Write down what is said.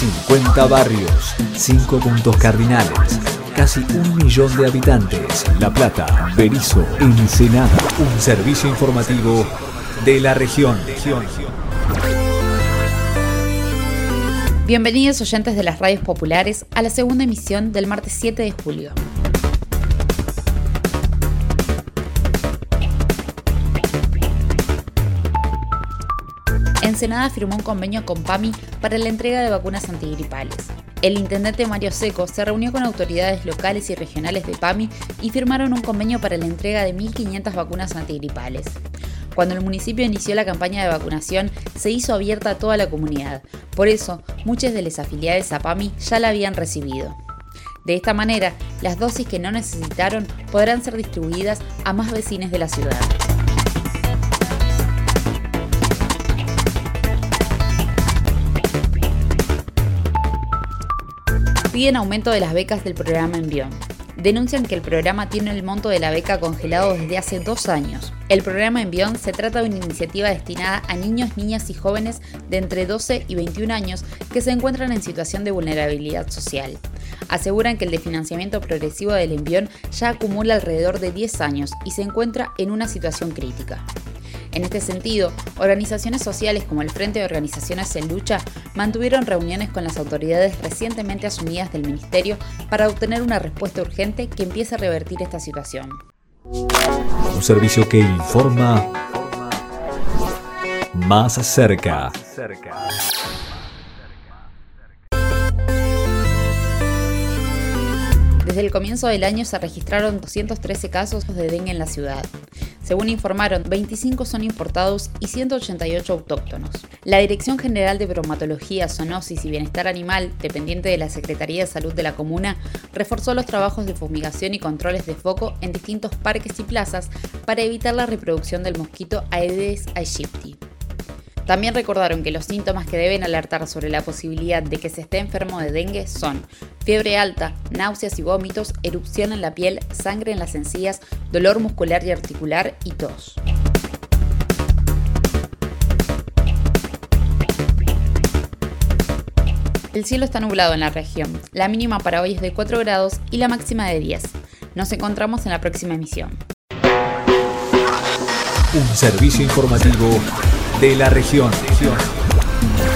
50 barrios, 5 puntos cardinales, casi 1 millón de habitantes. La Plata, Berisso, Ensenada. Un servicio informativo de la región. Bienvenidos oyentes de las radios populares a la segunda emisión del martes 7 de julio. Ensenada firmó un convenio con PAMI para la entrega de vacunas antigripales. El intendente Mario Seco se reunió con autoridades locales y regionales de PAMI y firmaron un convenio para la entrega de 1.500 vacunas antigripales. Cuando el municipio inició la campaña de vacunación, se hizo abierta a toda la comunidad. Por eso, muchas de las afiliadas a PAMI ya la habían recibido. De esta manera, las dosis que no necesitaron podrán ser distribuidas a más vecinos de la ciudad. Piden aumento de las becas del programa Envión. Denuncian que el programa tiene el monto de la beca congelado desde hace 2 años. El programa Envión se trata de una iniciativa destinada a niños, niñas y jóvenes de entre 12 y 21 años que se encuentran en situación de vulnerabilidad social. Aseguran que el desfinanciamiento progresivo del Envión ya acumula alrededor de 10 años y se encuentra en una situación crítica. En este sentido, organizaciones sociales como el Frente de Organizaciones en Lucha mantuvieron reuniones con las autoridades recientemente asumidas del Ministerio para obtener una respuesta urgente que empiece a revertir esta situación. Un servicio que informa más cerca. Desde el comienzo del año se registraron 213 casos de dengue en la ciudad. Según informaron, 25 son importados y 188 autóctonos. La Dirección General de Bromatología, Zoonosis y Bienestar Animal, dependiente de la Secretaría de Salud de la comuna, reforzó los trabajos de fumigación y controles de foco en distintos parques y plazas para evitar la reproducción del mosquito Aedes aegypti. También recordaron que los síntomas que deben alertar sobre la posibilidad de que se esté enfermo de dengue son fiebre alta, náuseas y vómitos, erupción en la piel, sangre en las encías, dolor muscular y articular y tos. El cielo está nublado en la región. La mínima para hoy es de 4 grados y la máxima de 10. Nos encontramos en la próxima emisión. Un servicio informativo de la región.